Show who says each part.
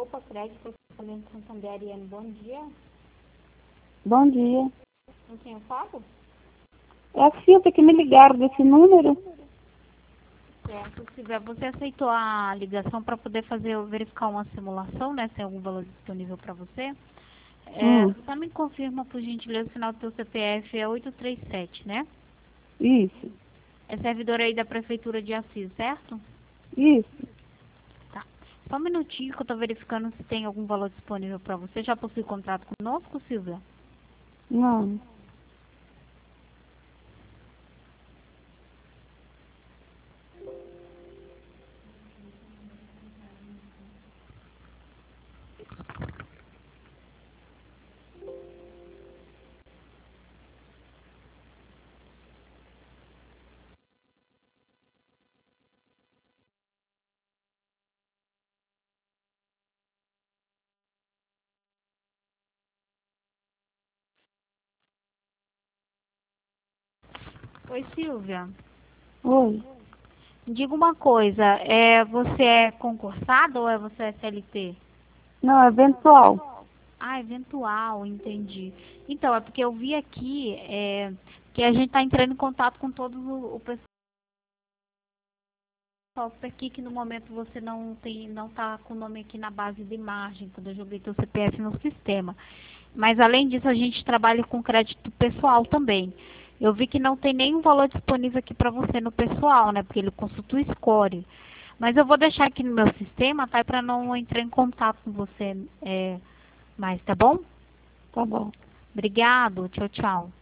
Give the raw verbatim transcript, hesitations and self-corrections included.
Speaker 1: Copa Crédito, Falando Santander, Ariane, bom dia.
Speaker 2: Bom dia.
Speaker 1: Com quem eu falo?
Speaker 2: É a Silvia que me ligaram desse número.
Speaker 1: Certo, Silvia, você aceitou a ligação para poder fazer, verificar uma simulação, né? Se tem algum valor disponível para você. É,
Speaker 2: Hum.
Speaker 1: só me confirma, por gentileza, o final do seu C P F é oito três sete, né?
Speaker 2: Isso,
Speaker 1: É servidor aí da Prefeitura de Assis, certo?
Speaker 2: isso.
Speaker 1: Tá. Só um minutinho que eu estou verificando se tem algum valor disponível para você. Já possui contrato conosco, Silvia?
Speaker 2: Não.
Speaker 1: Oi, Silvia.
Speaker 2: Oi.
Speaker 1: Diga uma coisa, é, você é concursado ou é você é C L T?
Speaker 2: Não, é eventual.
Speaker 1: Ah, eventual, entendi. Então, é porque eu vi aqui é, que a gente está entrando em contato com todo o, o pessoal aqui, que no momento você não tem, não está com o nome aqui na base de margem, quando eu joguei teu C P F no sistema. Mas além disso, a gente trabalha com crédito pessoal também. Eu vi que não tem nenhum valor disponível aqui para você no pessoal, né? Porque ele consulta o score. Mas eu vou deixar aqui no meu sistema, tá? Para não entrar em contato com você é, mais, tá bom?
Speaker 2: Tá bom.
Speaker 1: Obrigado. Tchau, tchau.